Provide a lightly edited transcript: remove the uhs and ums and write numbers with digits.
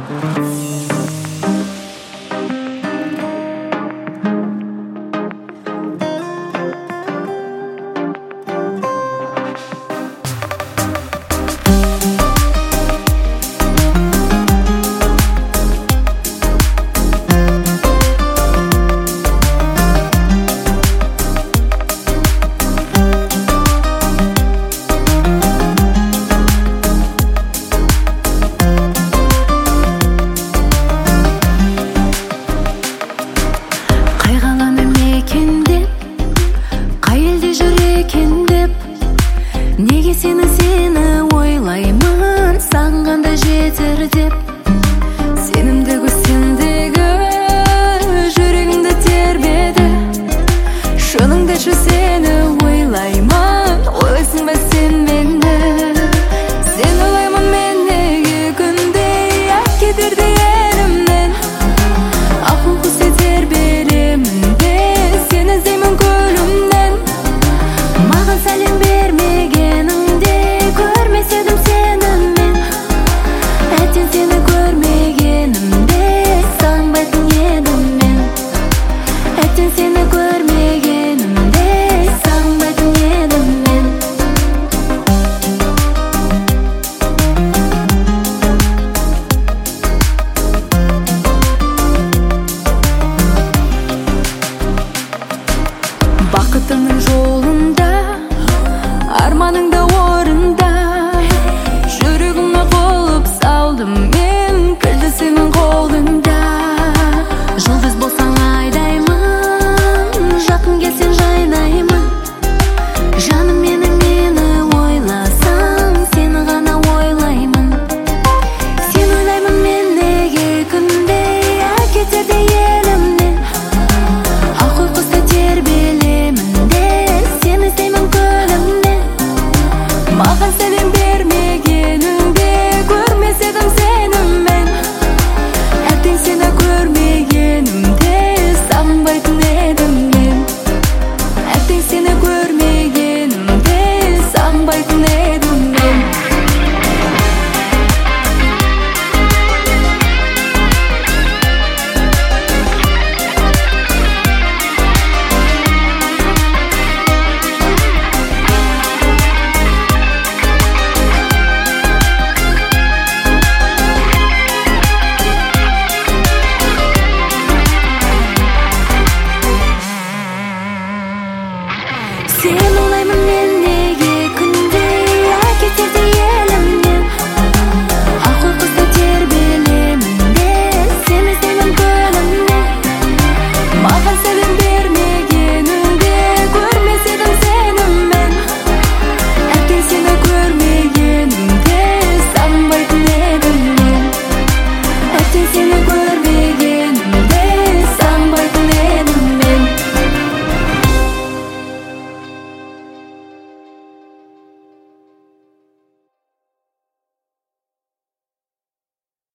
Неге сені ойлаймын, сағынғанда жетер деп. Сенімді көздегі жүрегімді тербеді. Шыныңдашы сені ойлаймын, ойлайсың ба сен мені? Сен ойлаймын мен неге күнде кетерде елімнен. Ақыл құсы тербелемін де, сені іздеймін көлімнен. Маған сәлем бермегеніңде көрмес едім сені мен. Әттең сені көрмегенімде сағынбайтын едім мен. Әттең сені көрмегенімде сағынбайтын едім мен. Бақытыңның жолында, арманыңда орында, жүрегіме қолып салдым мен.